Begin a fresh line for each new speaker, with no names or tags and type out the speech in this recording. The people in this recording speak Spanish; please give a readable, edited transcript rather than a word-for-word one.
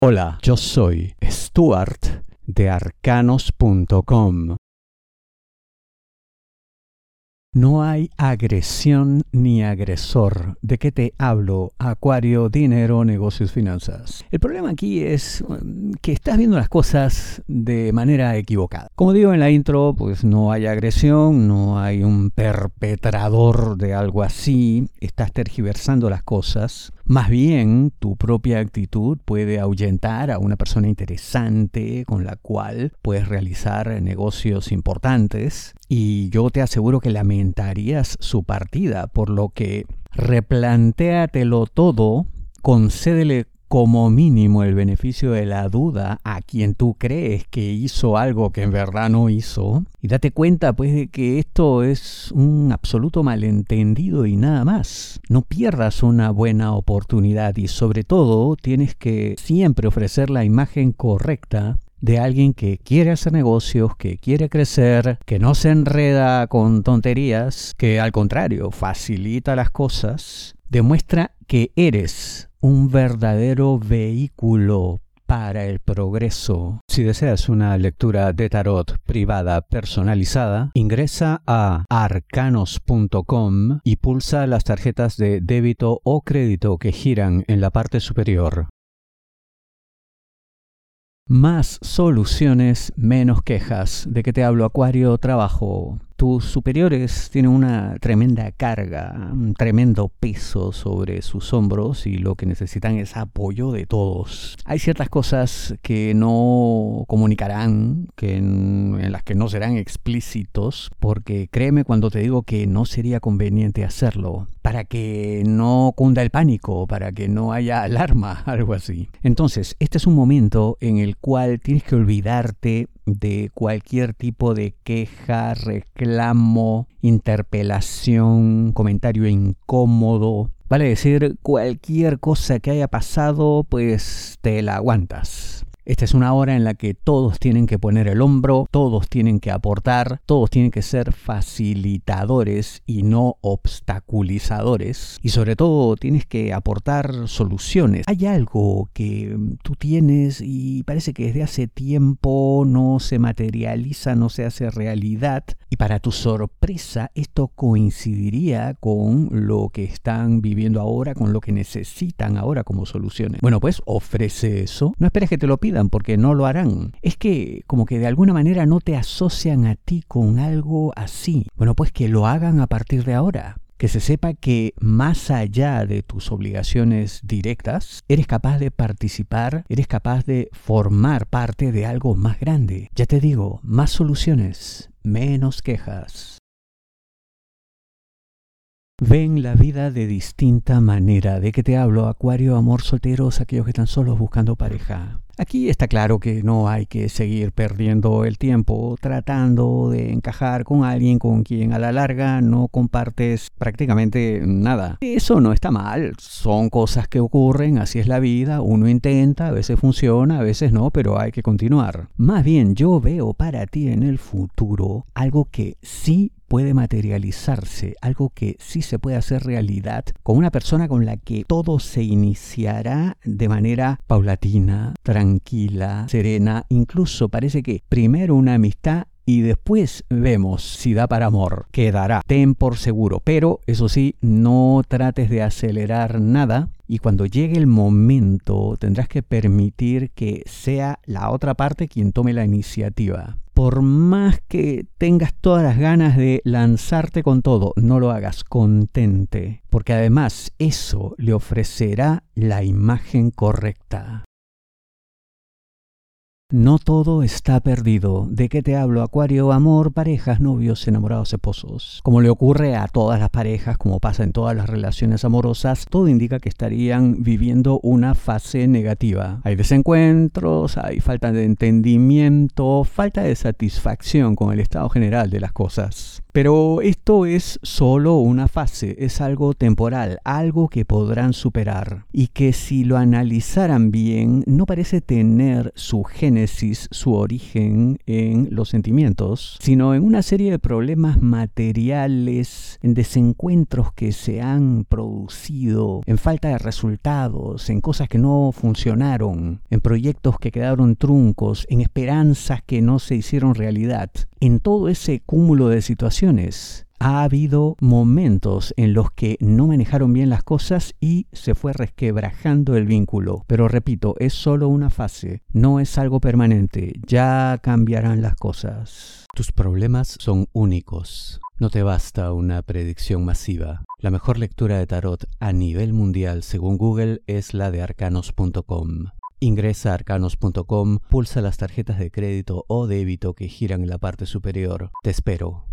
Hola, yo soy Stuart de arcanos.com. No hay agresión ni agresor. ¿De qué te hablo? Acuario, dinero, negocios, finanzas. El problema aquí es que estás viendo las cosas de manera equivocada. Como digo en la intro, pues no hay agresión, no hay un perpetrador de algo así. Estás tergiversando las cosas. Más bien, tu propia actitud puede ahuyentar a una persona interesante con la cual puedes realizar negocios importantes. Y yo te aseguro que lamentarías su partida, por lo que replantéatelo todo, concédele como mínimo el beneficio de la duda a quien tú crees que hizo algo que en verdad no hizo, y date cuenta pues de que esto es un absoluto malentendido y nada más. No pierdas una buena oportunidad y sobre todo tienes que siempre ofrecer la imagen correcta de alguien que quiere hacer negocios, que quiere crecer, que no se enreda con tonterías, que al contrario facilita las cosas. Demuestra que eres un verdadero vehículo para el progreso. Si deseas una lectura de tarot privada personalizada, ingresa a arcanos.com y pulsa las tarjetas de débito o crédito que giran en la parte superior. Más soluciones, menos quejas. ¿De qué te hablo, Acuario? Trabajo. Tus superiores tienen una tremenda carga, un tremendo peso sobre sus hombros y lo que necesitan es apoyo de todos. Hay ciertas cosas que no comunicarán, en las que no serán explícitos, porque créeme cuando te digo que no sería conveniente hacerlo, para que no cunda el pánico, para que no haya alarma, algo así. Entonces, este es un momento en el cual tienes que olvidarte de cualquier tipo de queja, reclamo, interpelación, comentario incómodo. Vale decir, cualquier cosa que haya pasado, pues te la aguantas. Esta es una hora en la que todos tienen que poner el hombro, todos tienen que aportar, todos tienen que ser facilitadores y no obstaculizadores. Y sobre todo tienes que aportar soluciones. Hay algo que tú tienes y parece que desde hace tiempo no se materializa, no se hace realidad. Y para tu sorpresa, esto coincidiría con lo que están viviendo ahora, con lo que necesitan ahora como soluciones. Bueno, pues ofrece eso. No esperes que te lo pidan, porque no lo harán. Es que como que de alguna manera no te asocian a ti con algo así. Bueno, pues que lo hagan a partir de ahora. Que se sepa que más allá de tus obligaciones directas, eres capaz de participar, eres capaz de formar parte de algo más grande. Ya te digo, más soluciones, menos quejas. Ven la vida de distinta manera. ¿De qué te hablo, Acuario? Amor, solteros, aquellos que están solos buscando pareja. Aquí está claro que no hay que seguir perdiendo el tiempo tratando de encajar con alguien con quien a la larga no compartes prácticamente nada. Eso no está mal, son cosas que ocurren, así es la vida, uno intenta, a veces funciona, a veces no, pero hay que continuar. Más bien, yo veo para ti en el futuro algo que sí puede materializarse, algo que sí se puede hacer realidad con una persona con la que todo se iniciará de manera paulatina, tranquila, serena. Incluso parece que primero una amistad y después vemos si da para amor. Quedará, ten por seguro. Pero eso sí, no trates de acelerar nada. Y cuando llegue el momento tendrás que permitir que sea la otra parte quien tome la iniciativa. Por más que tengas todas las ganas de lanzarte con todo, no lo hagas, contente, porque además eso le ofrecerá la imagen correcta. No todo está perdido. ¿De qué te hablo, Acuario? Amor, parejas, novios, enamorados, esposos. Como le ocurre a todas las parejas, como pasa en todas las relaciones amorosas, todo indica que estarían viviendo una fase negativa. Hay desencuentros, hay falta de entendimiento, falta de satisfacción con el estado general de las cosas. Pero esto es solo una fase, es algo temporal, algo que podrán superar y que si lo analizaran bien no parece tener su génesis génesis, su origen en los sentimientos, sino en una serie de problemas materiales, en desencuentros que se han producido, en falta de resultados, en cosas que no funcionaron, en proyectos que quedaron truncos, en esperanzas que no se hicieron realidad. En todo ese cúmulo de situaciones, ha habido momentos en los que no manejaron bien las cosas y se fue resquebrajando el vínculo. Pero repito, es solo una fase, no es algo permanente. Ya cambiarán las cosas. Tus problemas son únicos. No te basta una predicción masiva. La mejor lectura de tarot a nivel mundial, según Google, es la de arcanos.com. Ingresa a arcanos.com, pulsa las tarjetas de crédito o débito que giran en la parte superior. Te espero.